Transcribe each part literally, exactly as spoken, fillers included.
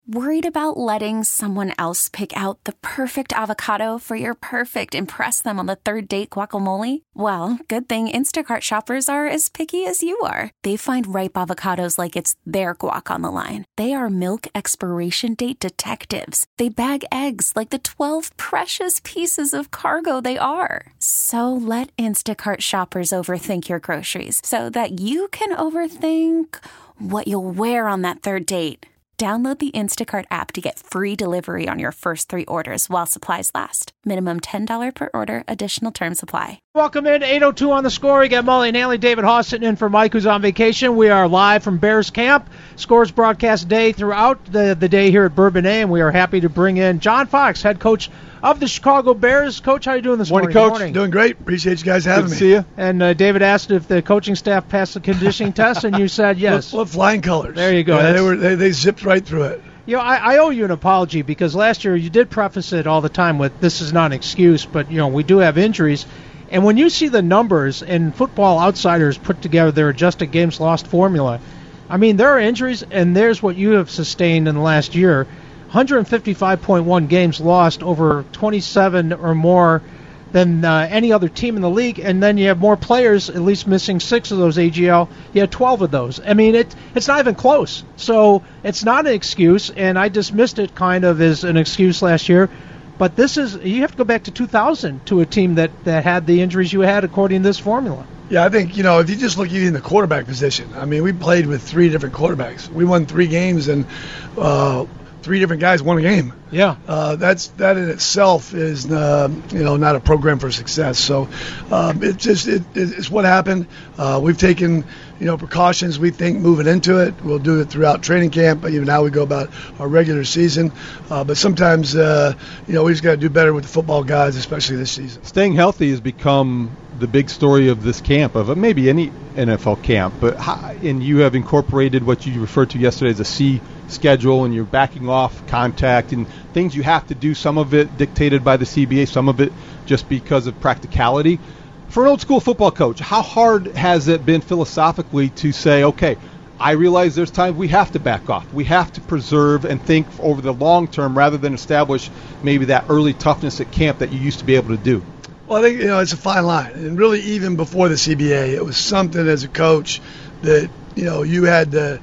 Worried about letting someone else pick out the perfect avocado for your perfect impress them on the third date guacamole? Well, good thing Instacart shoppers are as picky as you are. They find ripe avocados like it's their guac on the line. They are milk expiration date detectives. They bag eggs like the twelve precious pieces of cargo they are. So let Instacart shoppers overthink your groceries so that you can overthink what you'll wear on that third date. Download the Instacart app to get free delivery on your first three orders while supplies last. Minimum ten dollars per order. Additional terms apply. Welcome in, eight oh two on the score. You got Mully and Hanley, David Haas sitting in for Mike, who's on vacation. We are live from Bears camp. Scores broadcast day throughout the, the day here at Bourbonnais, and we are happy to bring in John Fox, head coach of the Chicago Bears. Coach, how are you doing this morning? morning? Coach. Morning. Doing great. Appreciate you guys having Good me. to see you. And uh, David asked if the coaching staff passed the conditioning test, and you said yes. What, what flying colors. There you go. Yeah, they, were, they, they zipped right through it. You know, I, I owe you an apology because last year you did preface it all the time with this is not an excuse, but, you know, we do have injuries. And when you see the numbers and Football Outsiders put together their adjusted games lost formula, I mean, there are injuries, and there's what you have sustained in the last year. one hundred fifty-five point one games lost, over twenty-seven or more than uh, any other team in the league, and then you have more players, at least missing six of those A G L. You had twelve of those. I mean, it, it's not even close. So it's not an excuse, and I dismissed it kind of as an excuse last year. But this is, you have to go back to two thousand to a team that, that had the injuries you had according to this formula. Yeah, I think, you know, if you just look even in the quarterback position, I mean, we played with three different quarterbacks. We won three games, and uh, three different guys won a game. Yeah. Uh, that's that in itself is, uh, you know, not a program for success. So um, it's just it, it's what happened. Uh, we've taken, you know, precautions. We think moving into it, we'll do it throughout training camp, even how we go about our regular season. Uh, but sometimes, uh, you know, we just got to do better with the football guys, especially this season. Staying healthy has become the big story of this camp, of maybe any N F L camp. But how, and you have incorporated what you referred to yesterday as a C schedule, and you're backing off contact and things you have to do, some of it dictated by the C B A, some of it just because of practicality. For an old school football coach, how hard has it been philosophically to say, okay, I realize there's times we have to back off. We have to preserve and think over the long term rather than establish maybe that early toughness at camp that you used to be able to do? Well, I think, you know, it's a fine line. And really, even before the C B A, it was something as a coach that, you know, you had to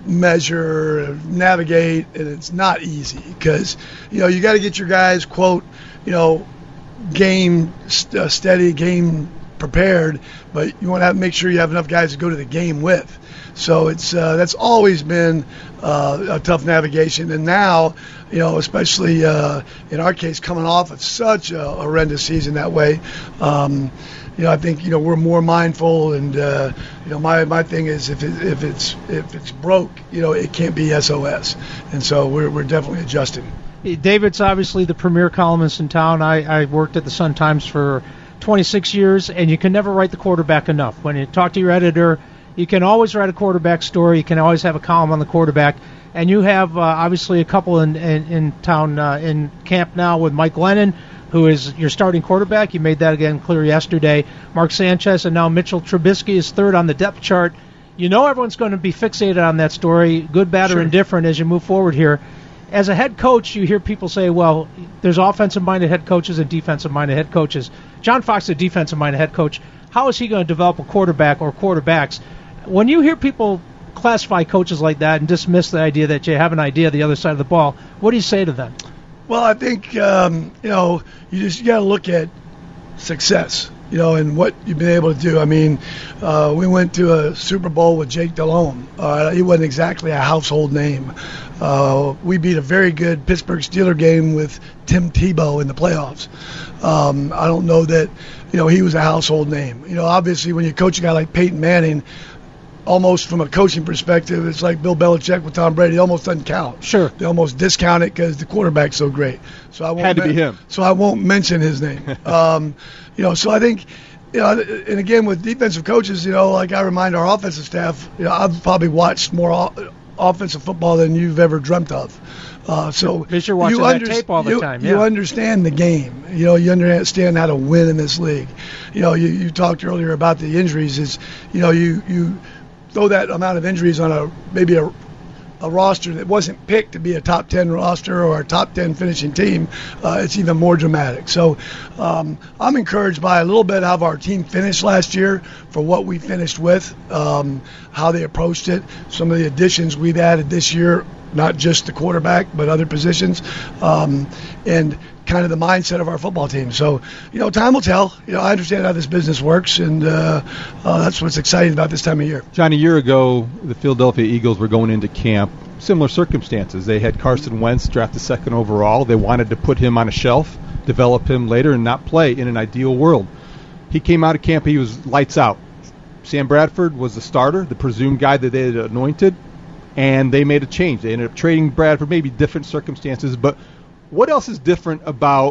measure, navigate, and it's not easy because, you know, you got to get your guys, quote, you know, game st- uh, steady, game prepared, but you want to have, make sure you have enough guys to go to the game with. So it's uh, that's always been uh, a tough navigation. And now, you know, especially uh, in our case, coming off of such a horrendous season that way, um, you know, I think, you know, we're more mindful. And, uh, you know, my, my thing is if, it, if it's if it's broke, you know, it can't be S O S. And so we're we're definitely adjusting. David's obviously the premier columnist in town. I, I worked at the Sun-Times for twenty-six years, and you can never write the quarterback enough. When you talk to your editor, you can always write a quarterback story. You can always have a column on the quarterback. And you have uh, obviously a couple in, in, in town uh, in camp now with Mike Glennon, who is your starting quarterback. You made that again clear yesterday. Mark Sanchez, and now Mitchell Trubisky is third on the depth chart. You know everyone's going to be fixated on that story, good, bad, Sure. or indifferent, as you move forward here. As a head coach, you hear people say, well, there's offensive-minded head coaches and defensive-minded head coaches. John Fox is a defensive-minded head coach. How is he going to develop a quarterback or quarterbacks? When you hear people classify coaches like that and dismiss the idea that you have an idea the other side of the ball, what do you say to them? Well, I think, um, you know, you just got to look at success, you know, and what you've been able to do. I mean, uh, we went to a Super Bowl with Jake Delhomme. Uh, he wasn't exactly a household name. Uh, we beat a very good Pittsburgh Steelers game with Tim Tebow in the playoffs. Um, I don't know that, you know, he was a household name. You know, obviously when you coach a guy like Peyton Manning, almost from a coaching perspective, it's like Bill Belichick with Tom Brady. It almost doesn't count. Sure. They almost discount it because the quarterback's so great. So I won't Had to men- be him. So I won't mention his name. um, you know, so I think, you know, and again with defensive coaches, you know, like I remind our offensive staff, you know, I've probably watched more o- offensive football than you've ever dreamt of. Uh, so Because you're watching you that under- tape all the you, time. You Yeah. understand the game. You know, you understand how to win in this league. You know, you, you talked earlier about the injuries. Is you know, you you throw that amount of injuries on a maybe a a roster that wasn't picked to be a top ten roster or a top ten finishing team, uh, it's even more dramatic. So um, I'm encouraged by a little bit how our team finished last year for what we finished with, um, how they approached it, some of the additions we've added this year, not just the quarterback, but other positions, um, and kind of the mindset of our football team. So, you know, time will tell. You know, I understand how this business works, and uh, uh, that's what's exciting about this time of year. John, a year ago, the Philadelphia Eagles were going into camp. Similar circumstances. They had Carson Wentz drafted second overall. They wanted to put him on a shelf, develop him later, and not play in an ideal world. He came out of camp, he was lights out. Sam Bradford was the starter, the presumed guy that they had anointed, and they made a change. They ended up trading Bradford, maybe different circumstances, but what else is different about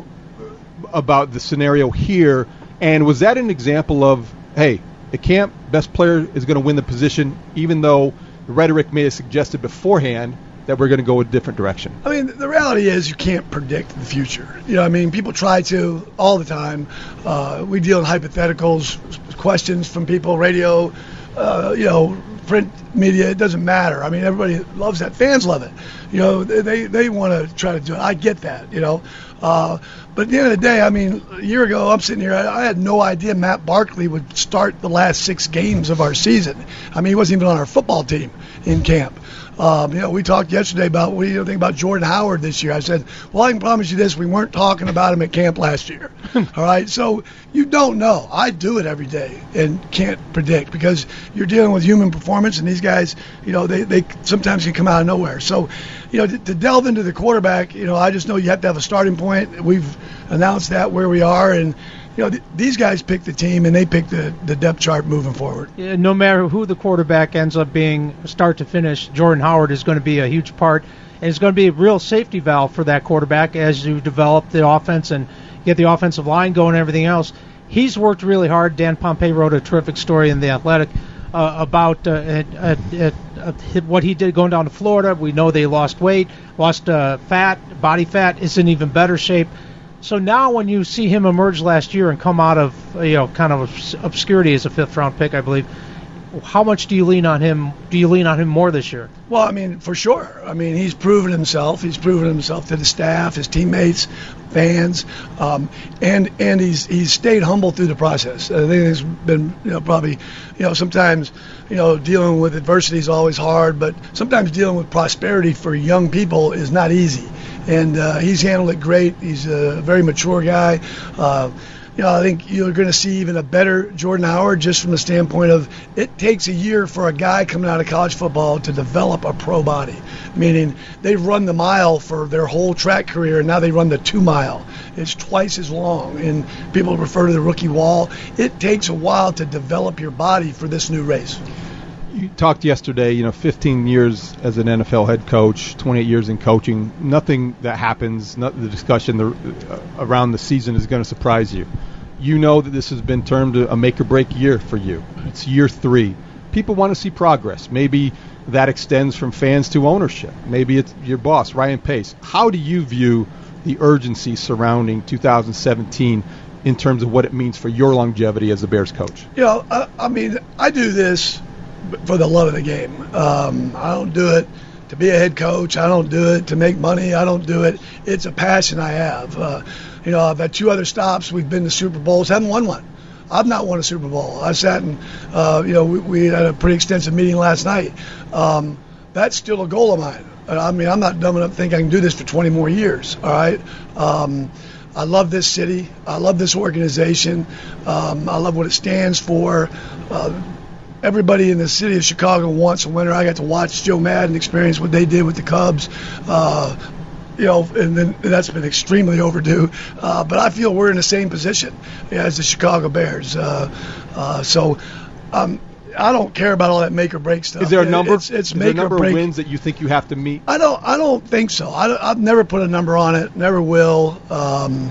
about the scenario here? And was that an example of, hey, at camp, best player is going to win the position, even though the rhetoric may have suggested beforehand that we're going to go a different direction? I mean, the reality is you can't predict the future. You know, I mean, people try to all the time. Uh, we deal in hypotheticals, questions from people, radio, uh, you know, print media. It doesn't matter. I mean, everybody loves that. Fans love it. You know, they they want to try to do it. I get that, you know. Uh, but at the end of the day, I mean, a year ago, I'm sitting here, I, I had no idea Matt Barkley would start the last six games of our season. I mean, he wasn't even on our football team in camp. Um, you know, we talked yesterday about what do you think about Jordan Howard this year. I said, well, I can promise you this, we weren't talking about him at camp last year. All right, so you don't know. I do it every day and can't predict because you're dealing with human performance, and these guys, you know, they, they sometimes can come out of nowhere. So, you know, to, to delve into the quarterback, you know, I just know you have to have a starting point. We've announced that where we are, and you know, th- these guys pick the team, and they pick the, the depth chart moving forward. Yeah, no matter who the quarterback ends up being, start to finish, Jordan Howard is going to be a huge part, and it's going to be a real safety valve for that quarterback as you develop the offense and get the offensive line going and everything else. He's worked really hard. Dan Pompei wrote a terrific story in The Athletic uh, about uh, at, at, at, at what he did going down to Florida. We know they lost weight, lost uh, fat, body fat, is in even better shape. So now when you see him emerge last year and come out of, you know, kind of obscurity as a fifth-round pick, I believe, how much do you lean on him? Do you lean on him more this year? Well, I mean, for sure. I mean, he's proven himself. He's proven himself to the staff, his teammates, fans, um, and and he's he's stayed humble through the process. I think it's been, you know, probably, you know, sometimes, you know, dealing with adversity is always hard, but sometimes dealing with prosperity for young people is not easy. And uh, he's handled it great. He's a very mature guy. Uh, you know, I think you're going to see even a better Jordan Howard just from the standpoint of it takes a year for a guy coming out of college football to develop a pro body, meaning they've run the mile for their whole track career, and now they run the two mile. It's twice as long, and people refer to the rookie wall. It takes a while to develop your body for this new race. You talked yesterday, you know, fifteen years as an N F L head coach, twenty-eight years in coaching. Nothing that happens, not the discussion the, uh, around the season is going to surprise you. You know that this has been termed a make-or-break year for you. It's year three. People want to see progress. Maybe that extends from fans to ownership. Maybe it's your boss, Ryan Pace. How do you view the urgency surrounding two thousand seventeen in terms of what it means for your longevity as a Bears coach? You know, I, I mean, I do this for the love of the game. Um, I don't do it to be a head coach. I don't do it to make money. I don't do it. It's a passion I have. Uh, you know, I've had two other stops. We've been to Super Bowls. Haven't won one. I've not won a Super Bowl. I sat and, uh, you know, we, we had a pretty extensive meeting last night. Um, that's still a goal of mine. I mean, I'm not dumb enough to think I can do this for twenty more years, all right? Um, I love this city. I love this organization. Um, I love what it stands for. Uh, Everybody in the city of Chicago wants a winner. I got to watch Joe Madden experience what they did with the Cubs, uh, you know, and then that's been extremely overdue. Uh, but I feel we're in the same position as the Chicago Bears. Uh, uh, so um, I don't care about all that make or break stuff. Is there a number? It's, it's Is make there a number or break. of wins that you think you have to meet? I don't. I don't think so. I, I've never put a number on it. Never will. Um,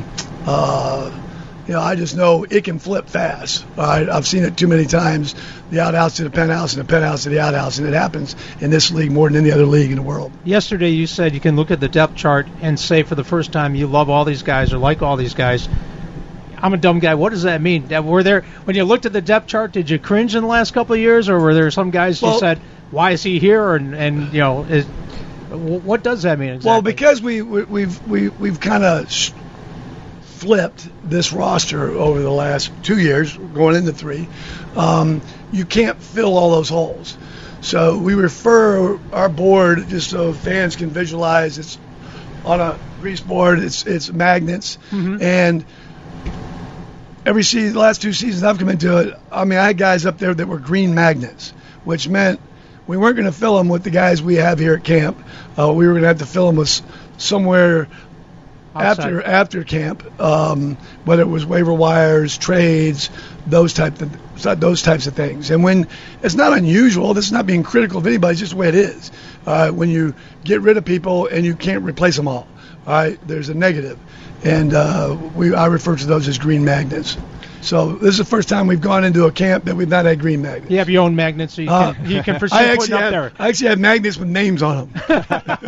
uh, You know, I just know it can flip fast. All right? I've seen it too many times, the outhouse to the penthouse and the penthouse to the outhouse, and it happens in this league more than any other league in the world. Yesterday you said you can look at the depth chart and say for the first time you love all these guys or like all these guys. I'm a dumb guy. What does that mean? Were there, when you looked at the depth chart, did you cringe in the last couple of years, or were there some guys well, you said, why is he here? And, and you know, is, what does that mean exactly? Well, because we, we we've we, we've kind of sh- flipped this roster over the last two years, going into three. Um, you can't fill all those holes. So we refer our board, just so fans can visualize, it's on a grease board, it's it's magnets, mm-hmm. and every season, the last two seasons I've come into it, I mean, I had guys up there that were green magnets, which meant we weren't going to fill them with the guys we have here at camp. Uh, we were going to have to fill them with somewhere outside. after after camp, um, whether it was waiver wires, trades, those type of, those types of things. And when it's not unusual, this is not being critical of anybody, it's just the way it is. Uh, when you get rid of people and you can't replace them all, all right, there's a negative. And uh, we I refer to those as green magnets. So this is the first time we've gone into a camp that we've not had green magnets. You have your own magnets, so you can, uh, you can proceed putting up have, there. I actually have magnets with names on them.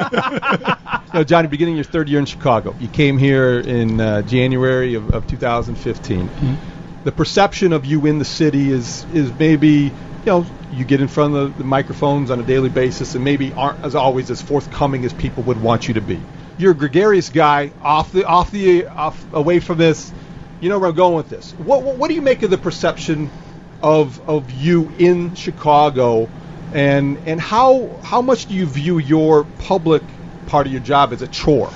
So, Johnny, beginning your third year in Chicago, you came here in uh, January of, of two thousand fifteen. Mm-hmm. The perception of you in the city is is maybe, you know, you get in front of the, the microphones on a daily basis and maybe aren't as always as forthcoming as people would want you to be. You're a gregarious guy, off the off the off away from this. You know where I'm going with this. What, what what do you make of the perception of of you in Chicago, and and how how much do you view your public part of your job as a chore?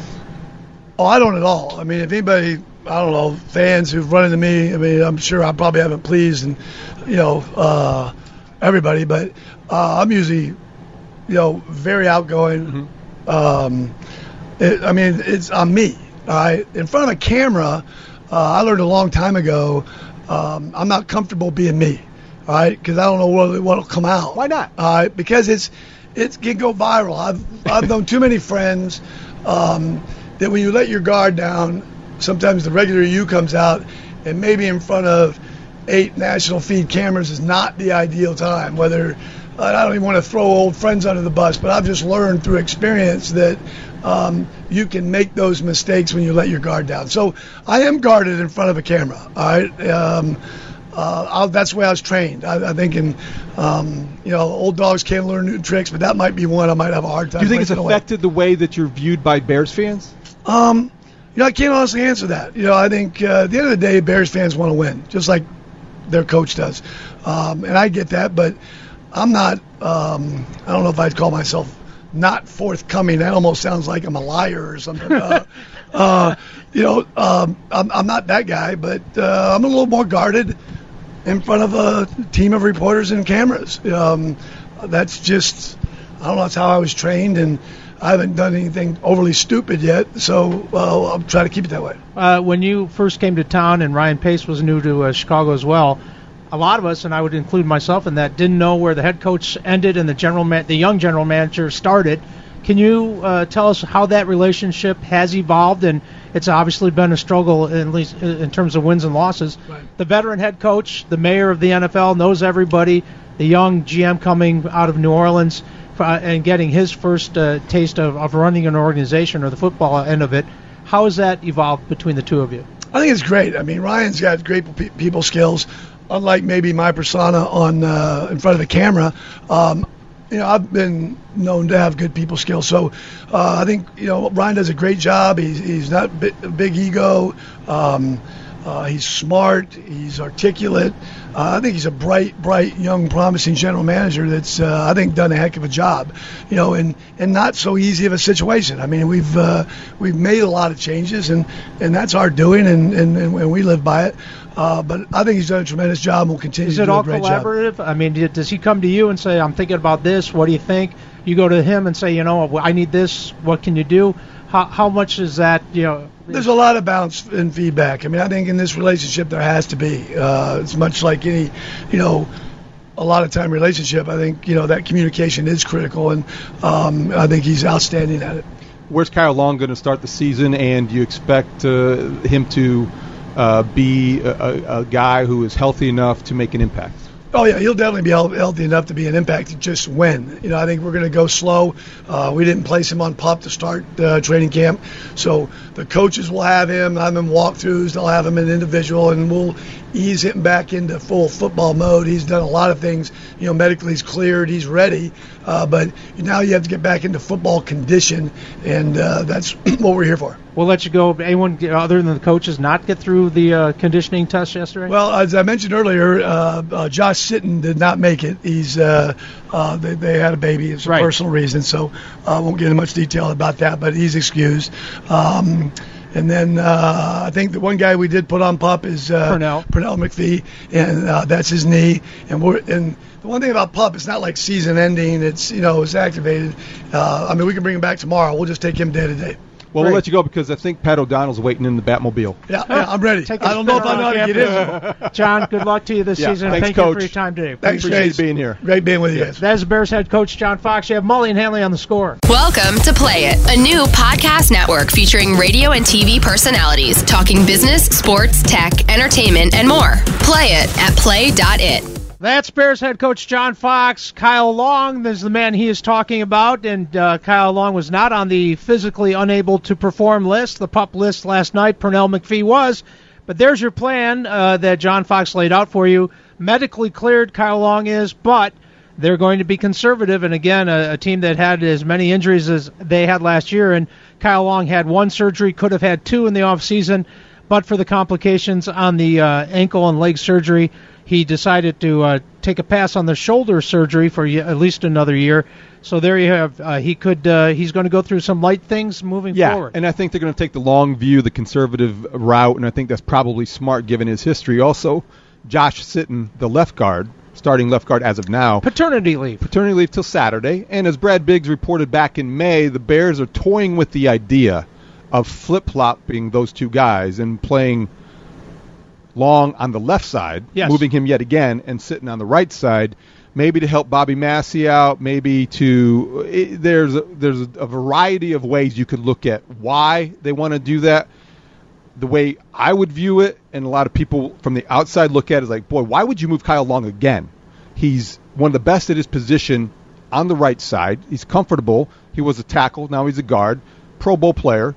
Oh, I don't at all. I mean, if anybody, I don't know, fans who've run into me, I mean, I'm sure I probably haven't pleased and you know uh, everybody, but uh, I'm usually you know very outgoing. Mm-hmm. Um, it, I mean, it's I'm me. All right, in front of a camera. Uh, I learned a long time ago, um, I'm not comfortable being me, all right, because I don't know what will come out. Why not? All right, because it's it can go viral. I've I've known too many friends um, that when you let your guard down, sometimes the regular you comes out, and maybe in front of eight national feed cameras is not the ideal time. Whether uh, I don't even want to throw old friends under the bus, but I've just learned through experience that. Um, you can make those mistakes when you let your guard down. So I am guarded in front of a camera. All right, um, uh, I'll, that's the way I was trained. I, I think, in um, you know, old dogs can't learn new tricks, but that might be one I might have a hard time. Do you think it's away. affected the way that you're viewed by Bears fans? Um, you know, I can't honestly answer that. You know, I think uh, at the end of the day, Bears fans want to win, just like their coach does, um, and I get that. But I'm not. Um, I don't know if I'd call myself. Not forthcoming. That almost sounds like I'm a liar or something. Uh, uh, you know, um, I'm, I'm not that guy, but uh, I'm a little more guarded in front of a team of reporters and cameras. Um, that's just, I don't know, that's how I was trained, and I haven't done anything overly stupid yet, so uh, I'll try to keep it that way. Uh, when you first came to town, and Ryan Pace was new to uh, Chicago as well, a lot of us, and I would include myself in that, didn't know where the head coach ended and the general man, the young general manager started. Can you uh, tell us how that relationship has evolved? And it's obviously been a struggle, at least in terms of wins and losses. Right. The veteran head coach, the mayor of the N F L, knows everybody. The young G M coming out of New Orleans uh, and getting his first uh, taste of, of running an organization or the football end of it. How has that evolved between the two of you? I think it's great. I mean, Ryan's got great pe- people skills. Unlike maybe my persona on uh, in front of the camera, um, you know, I've been known to have good people skills. So uh, I think, you know, Ryan does a great job. He's, he's not bi- a big ego. Um, uh, he's smart. He's articulate. Uh, I think he's a bright, bright, young, promising general manager that's, uh, I think, done a heck of a job. You know, and, and not so easy of a situation. I mean, we've uh, we've made a lot of changes, and, and that's our doing, and, and, and we live by it. Uh, but I think he's done a tremendous job and will continue Is to it do all a great collaborative? job. I mean, does he come to you and say, I'm thinking about this, what do you think? You go to him and say, you know, I need this, what can you do? How how much is that, you know? There's a lot of balance and feedback. I mean, I think in this relationship there has to be. Uh, it's much like any, you know, a lot of time relationship. I think, you know, that communication is critical, and um, I think he's outstanding at it. Where's Kyle Long going to start the season, and do you expect uh, him to uh, be a, a guy who is healthy enough to make an impact? Oh, yeah, he'll definitely be healthy enough to be an impact. Just win. You know, I think we're going to go slow. Uh, we didn't place him on pup to start uh, training camp. So the coaches will have him, have him walkthroughs. They'll have him in individual, and we'll ease him back into full football mode. He's done a lot of things. You know, medically he's cleared, he's ready, uh, but now you have to get back into football condition, and uh, that's what we're here for. We'll let you go. Anyone other than the coaches not get through the uh, conditioning test yesterday? Well, as I mentioned earlier, uh, uh, Josh Sitton did not make it. He's uh, uh, they, they had a baby. It's a right. personal reason, so I uh, won't get into much detail about that, but he's excused. Um, And then uh, I think the one guy we did put on PUP is uh, Purnell. Purnell McPhee, and uh, that's his knee. And we're and the one thing about PUP, it's not like season ending. It's you know it's activated. Uh, I mean, we can bring him back tomorrow. We'll just take him day to day. Well, we'll let you go because I think Pat O'Donnell's waiting in the Batmobile. Yeah, yeah I'm ready. Take I don't know if I know how to get in. John, good luck to you this Yeah, season. thanks, Thank Coach. you for your time today. Thanks, Appreciate guys. being here. Great being with you guys. That is the Bears head coach John Fox. You have Mully and Hanley on the score. Welcome to Play It, a new podcast network featuring radio and T V personalities talking business, sports, tech, entertainment, and more. Play it at play dot it. That's Bears head coach John Fox. Kyle Long is the man he is talking about, and uh, Kyle Long was not on the physically unable to perform list, the PUP list last night. Purnell McPhee was, but there's your plan uh, that John Fox laid out for you. Medically cleared, Kyle Long is, but they're going to be conservative, and again, a, a team that had as many injuries as they had last year, and Kyle Long had one surgery, could have had two in the offseason, but for the complications on the uh, ankle and leg surgery, he decided to uh, take a pass on the shoulder surgery for y- at least another year. So there you have. Uh, he could. Uh, he's going to go through some light things moving yeah, forward. and I think they're going to take the long view, the conservative route, and I think that's probably smart given his history. Also, Josh Sitton, the left guard, starting left guard as of now. Paternity leave. Paternity leave till Saturday. And as Brad Biggs reported back in May, the Bears are toying with the idea of flip-flopping those two guys and playing Long on the left side, yes. moving him yet again, and Sitton on the right side, maybe to help Bobby Massey out, maybe to it, there's a, there's a variety of ways you could look at why they want to do that. The way I would view it, and a lot of people from the outside look at it, is like, boy, why would you move Kyle Long again? He's one of the best at his position on the right side. He's comfortable. He was a tackle. Now he's a guard. Pro Bowl player.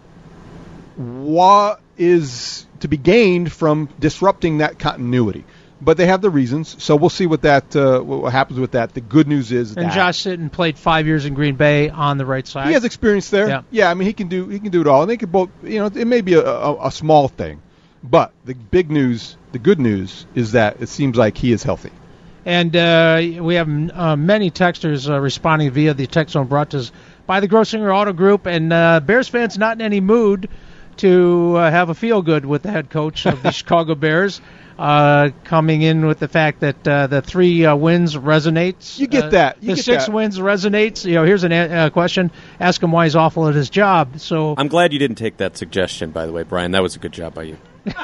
What is to be gained from disrupting that continuity? But they have the reasons, so we'll see what that uh, what happens with that. The good news is and that Josh Sitton played five years in Green Bay on the right side. he has experience there. Yeah, yeah I mean he can do he can do it all. And they could both, you know, it may be a, a, a small thing, but the big news, the good news, is that it seems like he is healthy. And uh, we have uh, many texters uh, responding via the text zone brought to us by the Grossinger Auto Group, and uh, Bears fans not in any mood to uh, have a feel-good with the head coach of the Chicago Bears, uh, coming in with the fact that uh, the three uh, wins resonates. You get uh, that. You the get six that. wins resonates. You know, here's a uh, question. Ask him why he's awful at his job. So I'm glad you didn't take that suggestion, by the way, Brian. That was a good job by you.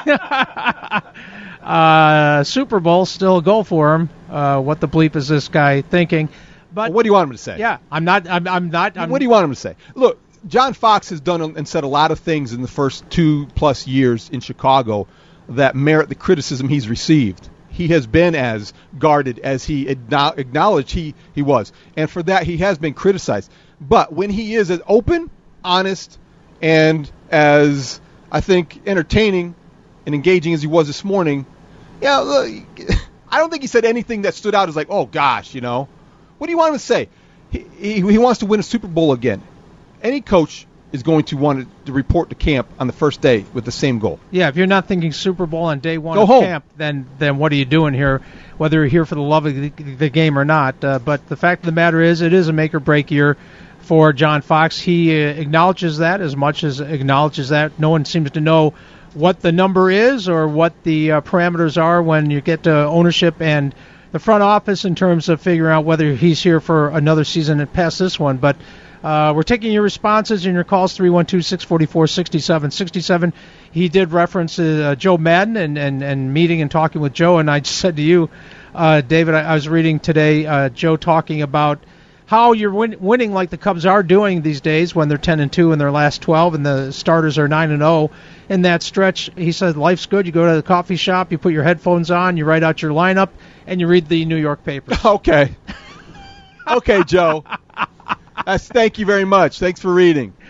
uh, Super Bowl, still a goal for him. Uh, what the bleep is this guy thinking? But Well, what do you want him to say? yeah, I'm not. I'm, I'm not. I'm, What do you want him to say? Look, John Fox has done and said a lot of things in the first two-plus years in Chicago that merit the criticism he's received. He has been as guarded as he acknowledged he, he was. And for that, he has been criticized. But when he is as open, honest, and as, I think, entertaining and engaging as he was this morning, yeah, look, I don't think he said anything that stood out as like, oh, gosh, you know. What do you want him to say? He, he, he wants to win a Super Bowl again. Any coach is going to want to report to camp on the first day with the same goal. Yeah, if you're not thinking Super Bowl on day one Go of home. camp, then then what are you doing here, whether you're here for the love of the, the game or not? Uh, but the fact of the matter is, it is a make-or-break year for John Fox. He uh, acknowledges that as much as acknowledges that. No one seems to know what the number is or what the uh, parameters are when you get to ownership and the front office in terms of figuring out whether he's here for another season and past this one. But Uh, we're taking your responses and your calls, three one two, six four four, six seven six seven. He did reference uh, Joe Madden and, and, and meeting and talking with Joe, and I just said to you, uh, David, I, I was reading today uh, Joe talking about how you're win- winning like the Cubs are doing these days when they're ten and two in their last twelve and the starters are nine and oh. In that stretch, he said, life's good. You go to the coffee shop, you put your headphones on, you write out your lineup, and you read the New York papers. Okay. Okay, Joe. That's, thank you very much. Thanks for reading.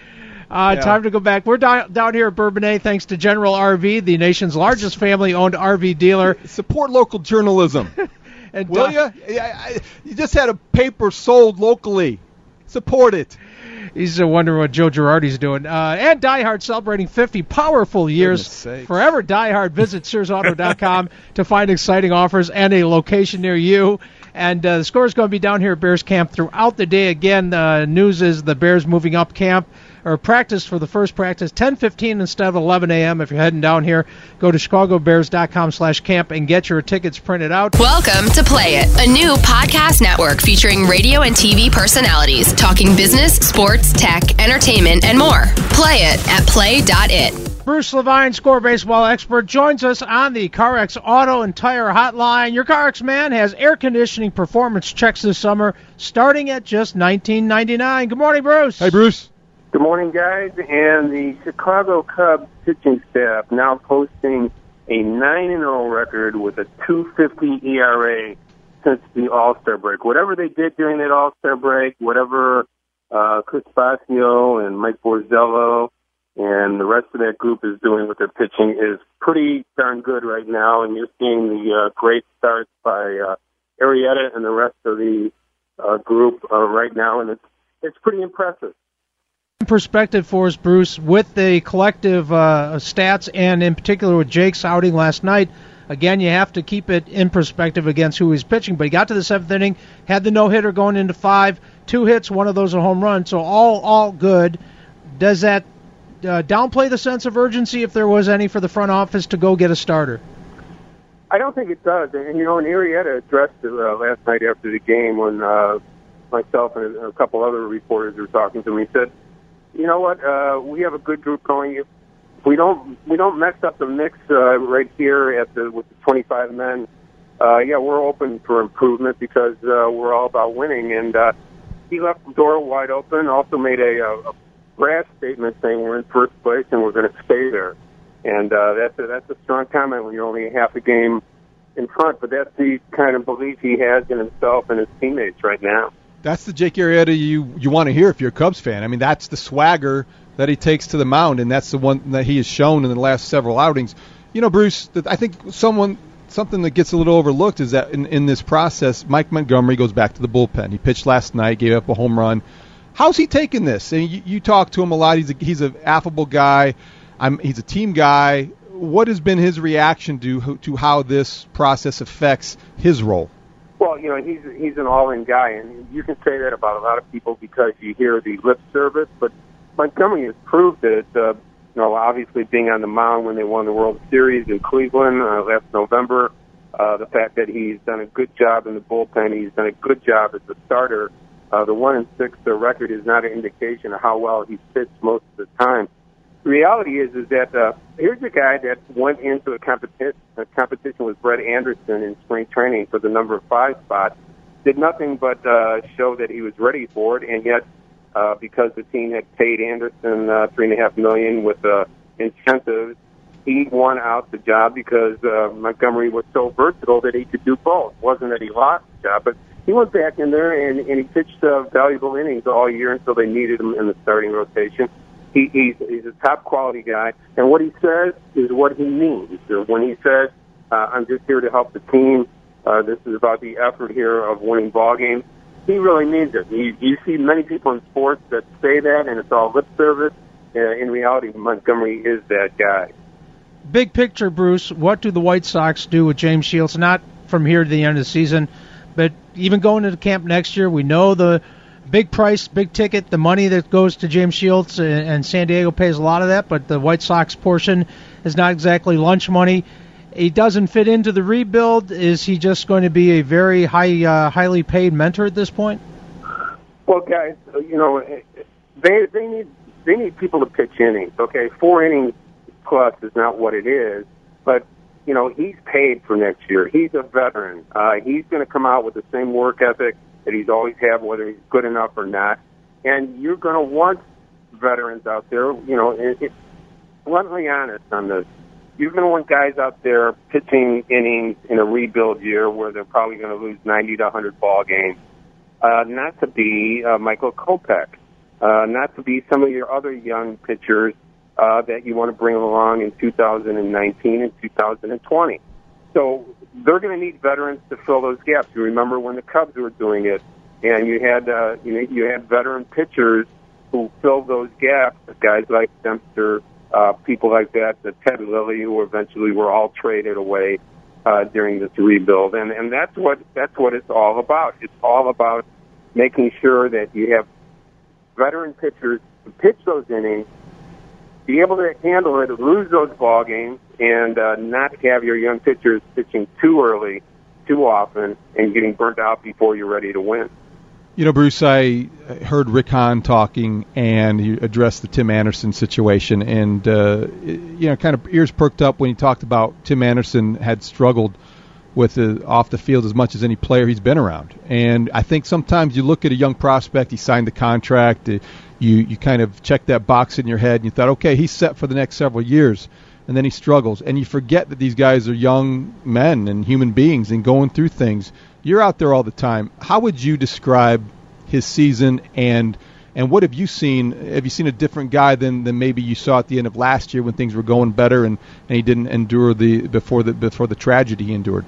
Uh, Yeah. Time to go back. We're down, down here at Bourbonnais thanks to General R V, the nation's largest family-owned R V dealer. Support local journalism. And Will Di- you? You just had a paper sold locally. Support it. He's uh, wondering what Joe Girardi's doing. Uh, and Die Hard celebrating fifty powerful years. Goodness sakes. Forever Die Hard. Visit Sears Auto dot com to find exciting offers and a location near you. And uh, the score is going to be down here at Bears Camp throughout the day. Again, uh, news is the Bears moving up camp or practice for the first practice, ten fifteen instead of eleven a.m. If you're heading down here, go to chicago bears dot com slash camp and get your tickets printed out. Welcome to Play It, a new podcast network featuring radio and T V personalities talking business, sports, tech, entertainment, and more. Play it at play dot it. Bruce Levine, score baseball expert, joins us on the CarX Auto and Tire Hotline. Your CarX man has air conditioning performance checks this summer, starting at just nineteen ninety-nine. Good morning, Bruce. Hey, Bruce. Good morning, guys. And the Chicago Cubs pitching staff now posting a nine and oh record with a two fifty E R A since the All-Star break. Whatever they did during that All-Star break, whatever uh, Chris Bosio and Mike Borzello and the rest of that group is doing with their pitching is pretty darn good right now. And you're seeing the uh, great starts by uh, Arrieta and the rest of the uh, group uh, right now, and it's it's pretty impressive. Perspective for us, Bruce, with the collective uh, stats and in particular with Jake's outing last night. Again, you have to keep it in perspective against who he's pitching. But he got to the seventh inning, had the no-hitter going into five, two hits, one of those a home run. So all all good. Does that uh, downplay the sense of urgency, if there was any, for the front office to go get a starter? I don't think it does. And, you know, and Arrieta addressed it uh, last night after the game when uh, myself and a couple other reporters were talking to me. He said, you know what, uh, we have a good group going. If we don't we don't mess up the mix uh, right here at the with the twenty-five men, uh, yeah, we're open for improvement because uh, we're all about winning. And uh, he left the door wide open, also made a, a brash statement saying we're in first place and we're going to stay there. And uh, that's a, that's a strong comment when you're only half a game in front. But that's the kind of belief he has in himself and his teammates right now. That's the Jake Arrieta you, you want to hear if you're a Cubs fan. I mean, that's the swagger that he takes to the mound, and that's the one that he has shown in the last several outings. You know, Bruce, I think someone something that gets a little overlooked is that in, in this process, Mike Montgomery goes back to the bullpen. He pitched last night, gave up a home run. How's he taking this? And you, you talk to him a lot. He's a, he's an affable guy. I'm, he's a team guy. What has been his reaction to to how this process affects his role? Well, you know, he's he's an all-in guy, and you can say that about a lot of people because you hear the lip service. But Montgomery has proved that, uh, you know, obviously being on the mound when they won the World Series in Cleveland uh, last November, uh, the fact that he's done a good job in the bullpen, he's done a good job as a starter. Uh, the one and six the record is not an indication of how well he's pitched most of the time. The reality is, is that uh, here's a guy that went into a, competi- a competition with Brett Anderson in spring training for the number five spot, did nothing but uh, show that he was ready for it, and yet uh, because the team had paid Anderson uh, three and a half million with uh, incentives, he won out the job because uh, Montgomery was so versatile that he could do both. It wasn't that he lost the job, but he went back in there and, and he pitched uh, valuable innings all year until they needed him in the starting rotation. He, he's, he's a top quality guy, and what he says is what he means. So when he says, uh, "I'm just here to help the team," uh, this is about the effort here of winning ball games. He really means it. You, you see many people in sports that say that, and it's all lip service. Uh, in reality, Montgomery is that guy. Big picture, Bruce. What do the White Sox do with James Shields? Not from here to the end of the season, but even going into camp next year, we know the big price, big ticket, the money that goes to James Shields, and San Diego pays a lot of that, but the White Sox portion is not exactly lunch money. He doesn't fit into the rebuild. Is he just going to be a very high, uh, highly paid mentor at this point? Well, guys, you know, they they need they need people to pitch innings. Okay, four innings plus is not what it is, but you know, he's paid for next year. He's a veteran. Uh, he's going to come out with the same work ethic that he's always had, whether he's good enough or not. And you're going to want veterans out there. You know, it, it, bluntly honest on this, you're going to want guys out there pitching innings in a rebuild year where they're probably going to lose ninety to one hundred ball games, uh, not to be uh, Michael Kopech. uh, not to be some of your other young pitchers uh, that you want to bring along in two thousand nineteen and two thousand twenty. So they're going to need veterans to fill those gaps. You remember when the Cubs were doing it, and you had uh, you know you had veteran pitchers who filled those gaps, guys like Dempster, uh, people like that, the Ted Lilly, who eventually were all traded away uh, during this rebuild, and and that's what that's what it's all about. It's all about making sure that you have veteran pitchers to pitch those innings, be able to handle it, lose those ball games, and uh, not have your young pitchers pitching too early, too often, and getting burnt out before you're ready to win. You know, Bruce, I heard Rick Hahn talking, and he addressed the Tim Anderson situation, and, uh, you know, kind of ears perked up when he talked about Tim Anderson had struggled with the, off the field as much as any player he's been around. And I think sometimes you look at a young prospect, he signed the contract, you, you kind of check that box in your head, and you thought, okay, he's set for the next several years, and then he struggles. And you forget that these guys are young men and human beings and going through things. You're out there all the time. How would you describe his season, and and what have you seen? Have you seen a different guy than, than maybe you saw at the end of last year when things were going better and, and he didn't endure the before the before the tragedy he endured?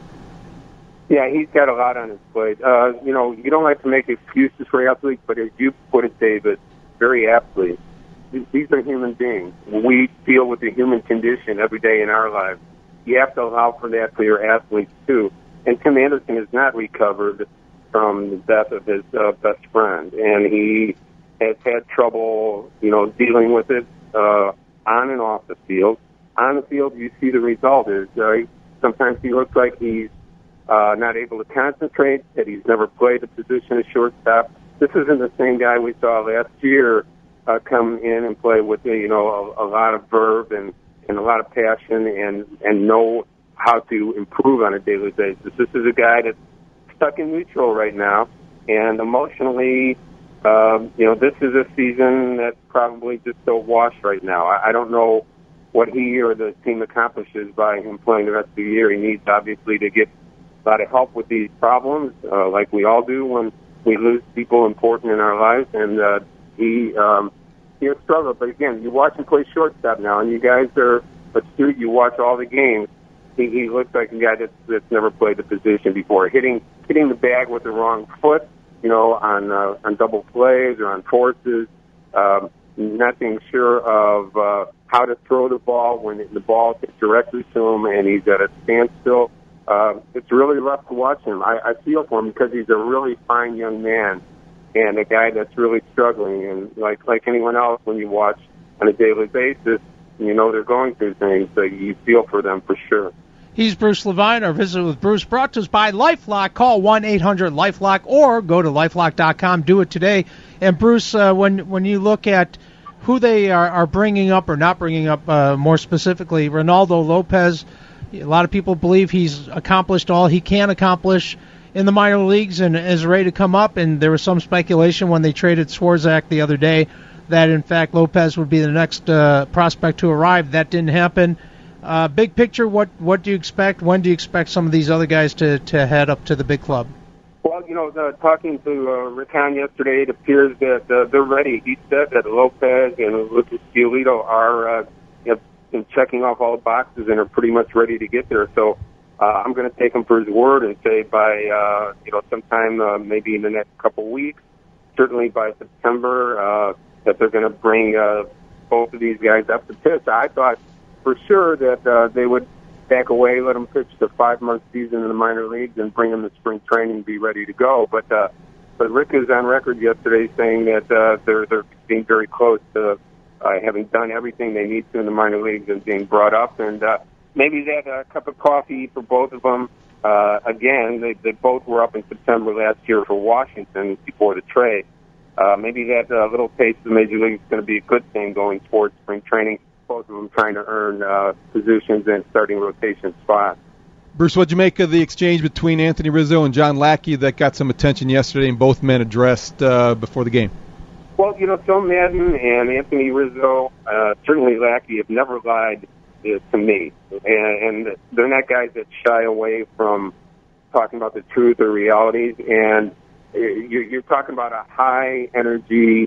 Yeah, he's got a lot on his plate. Uh, you know, you don't like to make excuses for athletes, but as you put it, David, very aptly, these are human beings. We deal with the human condition every day in our lives. You have to allow for that for your athletes, too. And Tim Anderson has not recovered from the death of his uh, best friend, and he has had trouble, you know, dealing with it uh, on and off the field. On the field, you see the result is uh, sometimes he looks like he's uh, not able to concentrate, that he's never played a position of shortstop. This isn't the same guy we saw last year uh, come in and play with, you know, a, a lot of verve and, and a lot of passion and, and know how to improve on a daily basis. This is a guy that's stuck in neutral right now, and emotionally, um, you know, this is a season that's probably just a wash right now. I, I don't know what he or the team accomplishes by him playing the rest of the year. He needs, obviously, to get a lot of help with these problems, uh, like we all do when we lose people important in our lives, and uh, he um, he has struggled. But again, you watch him play shortstop now, and you guys are astute. You watch all the games. He, he looks like a guy that's, that's never played the position before. Hitting hitting the bag with the wrong foot, you know, on uh, on double plays or on forces. Um, not being sure of uh, how to throw the ball when the ball gets directly to him and he's at a standstill. Uh, it's really rough to watch him. I, I feel for him because he's a really fine young man and a guy that's really struggling. And like like anyone else, when you watch on a daily basis, you know they're going through things, so you feel for them for sure. He's Bruce Levine. Our visit with Bruce brought to us by LifeLock. Call one eight hundred LifeLock or go to lifelock dot com. Do it today. And, Bruce, uh, when when you look at who they are, are bringing up or not bringing up, uh, more specifically, Ronaldo Lopez, a lot of people believe he's accomplished all he can accomplish in the minor leagues and is ready to come up. And there was some speculation when they traded Swarzak the other day that, in fact, Lopez would be the next uh, prospect to arrive. That didn't happen. Uh, big picture, what what do you expect? When do you expect some of these other guys to, to head up to the big club? Well, you know, the, talking to uh, Rick Hahn yesterday, it appears that uh, they're ready. He said that Lopez and Lucas Giolito are uh, you know, checking off all the boxes and are pretty much ready to get there. So uh, I'm going to take him for his word and say by uh, you know sometime uh, maybe in the next couple weeks, certainly by September, uh, that they're going to bring uh, both of these guys up to pitch. I thought for sure that uh, they would back away, let them pitch the five-month season in the minor leagues, and bring them to spring training and be ready to go. But uh, but Rick is on record yesterday saying that uh, they're they're being very close to uh, having done everything they need to in the minor leagues and being brought up. And uh, maybe that uh, cup of coffee for both of them. Uh, again, they they both were up in September last year for Washington before the trade. Uh, maybe that uh, little taste of the major league is going to be a good thing going towards spring training. Both of them trying to earn uh, positions and starting rotation spots. Bruce, what'd you make of the exchange between Anthony Rizzo and John Lackey that got some attention yesterday and both men addressed uh, before the game? Well, you know, Phil Madden and Anthony Rizzo, uh, certainly Lackey, have never lied uh, to me. And, and they're not guys that shy away from talking about the truth or realities. And you're, you're talking about a high-energy,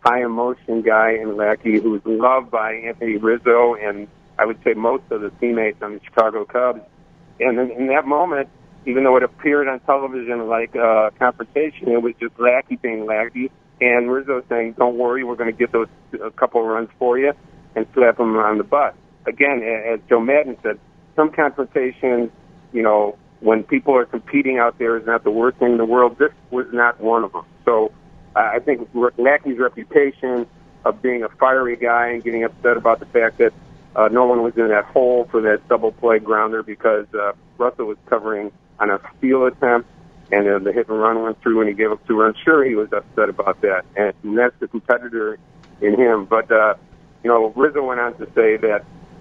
high emotion guy in Lackey who was loved by Anthony Rizzo and I would say most of the teammates on the Chicago Cubs. And in, in that moment, even though it appeared on television like a confrontation, it was just Lackey being Lackey. And Rizzo saying, don't worry, we're going to get those a couple of runs for you and slap him on the butt. Again, as Joe Madden said, some confrontations, you know, when people are competing out there is not the worst thing in the world. This was not one of them. So uh, I think Lackey's reputation of being a fiery guy and getting upset about the fact that Uh, no one was in that hole for that double play grounder because uh, Russell was covering on a steal attempt, and uh, the hit and run went through, and he gave up two runs. Sure, he was upset about that, and, and that's the competitor in him. But uh, you know, Rizzo went on to say that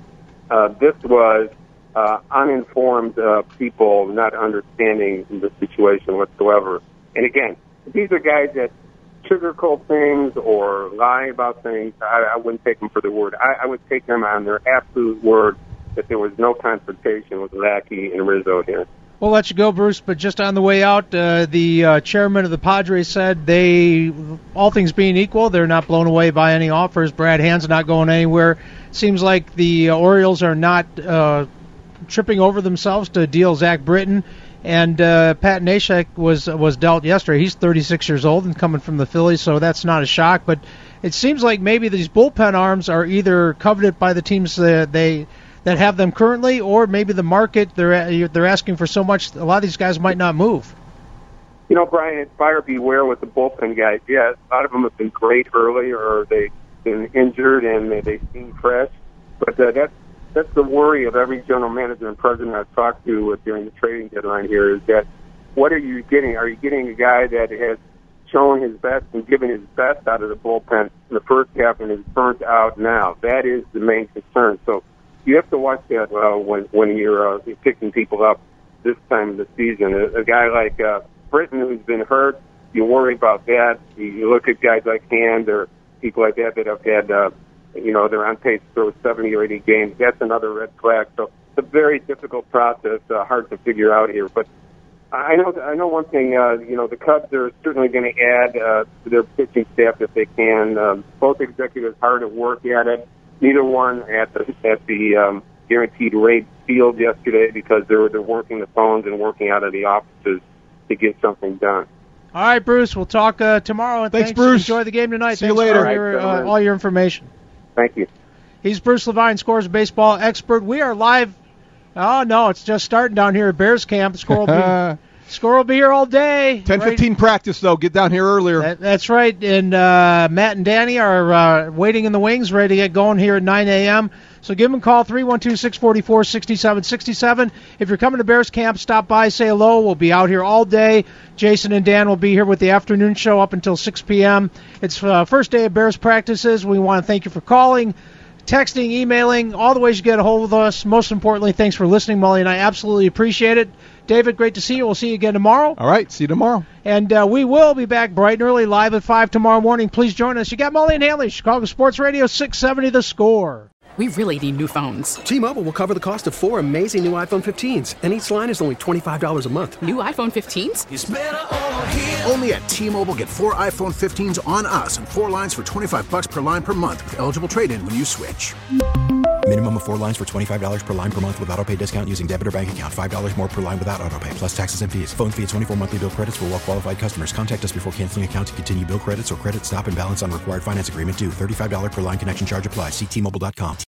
uh, this was uh, uninformed uh, people not understanding the situation whatsoever. And again, these are guys that sugarcoat things or lie about things. I, I wouldn't take them for their word. I, I would take them on their absolute word that there was no confrontation with Lackey and Rizzo here. We'll let you go, Bruce, but just on the way out, uh, the uh, chairman of the Padres said they, all things being equal, they're not blown away by any offers. Brad Hand's not going anywhere. Seems like the uh, Orioles are not uh, tripping over themselves to deal Zach Britton. And uh, Pat Neshek was was dealt yesterday. He's thirty-six years old and coming from the Phillies, so that's not a shock. But it seems like maybe these bullpen arms are either coveted by the teams that they that have them currently, or maybe the market they're they're asking for so much. A lot of these guys might not move. You know, Brian, it's buyer beware with the bullpen guys. Yes, a lot of them have been great early, or they've been injured and they, they seem fresh. But uh, that's That's the worry of every general manager and president I've talked to uh, during the trading deadline here is that what are you getting? Are you getting a guy that has shown his best and given his best out of the bullpen in the first half and is burnt out now? That is the main concern. So you have to watch that uh, when, when you're uh, picking people up this time of the season. A, a guy like uh, Britton who's been hurt, you worry about that. You, you look at guys like Hand or people like that that have had uh, you know, they're on pace to throw seventy or eighty games. That's another red flag. So it's a very difficult process, uh, hard to figure out here. But I know I know one thing, uh, you know, the Cubs are certainly going to add uh, to their pitching staff if they can. Um, both executives hard at work at it. Neither one at the at the um, guaranteed rate field yesterday because they're, they're working the phones and working out of the offices to get something done. All right, Bruce, we'll talk uh, tomorrow. And thanks, thanks, Bruce. Enjoy the game tonight. See thanks you later. for your, uh, all your information. Thank you. He's Bruce Levine, Scores baseball expert. We are live. Oh, no, it's just starting down here at Bears camp. Score will be, Score will be here all day. ten fifteen right? practice, though. Get down here earlier. That, that's right. And uh, Matt and Danny are uh, waiting in the wings, ready to get going here at nine a.m. So give them a call, three one two, six four four, six seven six seven. If you're coming to Bears camp, stop by, say hello. We'll be out here all day. Jason and Dan will be here with the afternoon show up until six p.m. It's uh, first day of Bears practices. We want to thank you for calling, texting, emailing, all the ways you get a hold of us. Most importantly, thanks for listening, Molly, and I absolutely appreciate it. David, great to see you. We'll see you again tomorrow. All right, see you tomorrow. And uh, we will be back bright and early, live at five tomorrow morning. Please join us. You got Molly and Hanley, Chicago Sports Radio, six seventy The Score. We really need new phones. T-Mobile will cover the cost of four amazing new iPhone fifteens, and each line is only twenty-five dollars a month. New iPhone fifteens? It's better over here. Only at T-Mobile, get four iPhone fifteens on us and four lines for twenty-five dollars per line per month with eligible trade-in when you switch. Minimum of four lines for twenty-five dollars per line per month with autopay discount using debit or bank account. five dollars more per line without autopay, plus taxes and fees. Phone fee at twenty-four monthly bill credits for well-qualified customers. Contact us before canceling account to continue bill credits or credit stop and balance on required finance agreement due. thirty-five dollars per line connection charge applies. See T Mobile dot com.